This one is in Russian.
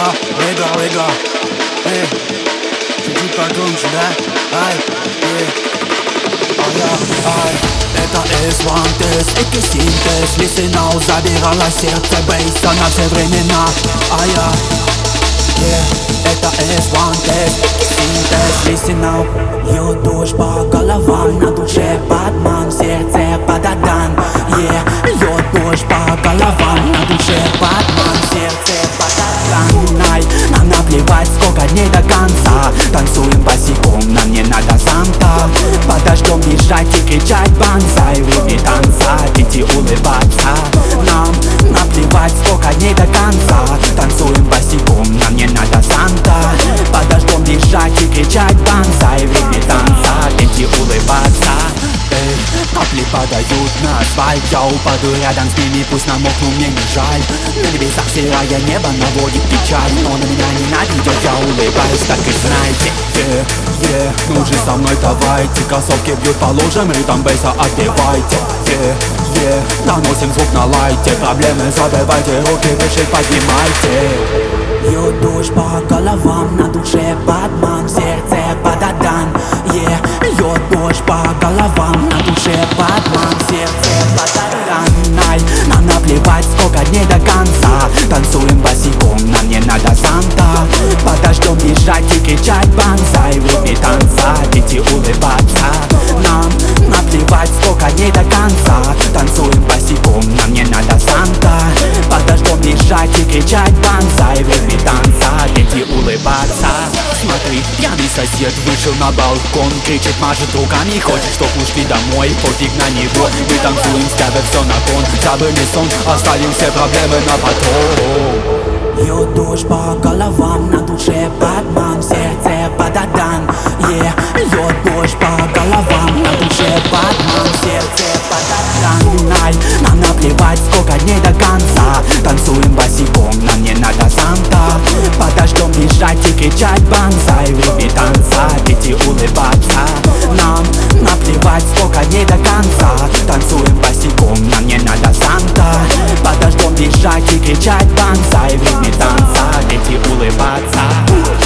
лего. Чуть-чуть погромче, да? Это S1 тест, это синтез. Listen now, забирала сердце бейса на все времена. Это S1 тест, синтез. Listen now. Льет дождь по головам, на душе Батман, в сердце Бададан. Льет дождь по головам, на душе Батман, в сердце Бададан. Нам наплевать, сколько дней до конца. Танцуем босиком, нам не надо Санта. Подождем бежать и кричать банзай. Время танца, идти улыбаться. Нам наплевать, сколько дней до конца. Танцуем босиком, нам не надо Санта. Подождем бежать и кричать банзай. Время танца, идти улыбаться. Капли падают на асфальт, я упаду рядом с ними, пусть намокну, мне не жаль. На небесах серое небо наводит печаль, но на меня ненавидят, я улыбаюсь, так и знайте. Ну же со мной давайте, кроссовки бьют по лужам, ритм бейса отбивайте. Доносим звук на лайте, проблемы забивайте, руки выше поднимайте. Льет дождь по головам, на душе Батман, в сердце Бададан. Льет дождь по головам, на душе Батман, в сердце Бададан. Нам наплевать, сколько дней до конца. Танцуем босиком, нам не надо Санта. Подождем бежать и кричать банзай. Время танца, идти улыбаться. Нам наплевать, сколько дней до конца. Танцуем босиком, нам не надо Санта. Подождем бежать и кричать банзай. Время танца, идти улыбаться. Смотри, пьяный сосед вышел на балкон, кричит, машет руками, хочет, чтоб ушли домой. Пофиг на него, мы танцуем, ставя все на кон. Забыли сон, оставим все проблемы на потом. Льет дождь по головам, на душе Батман, в сердце Бададан. Льет дождь по головам, на душе Батман, в сердце Бададан. Нам наплевать, сколько дней до конца. Танцуем босиком, нам не надо Санта. Подождем бежать и кричать банзай. Время танца, идти улыбаться. Нам наплевать, сколько дней до конца. Танцуем босиком, нам не надо Санта. Подождем бежать и кричать банзай. Время танца, идти улыбаться.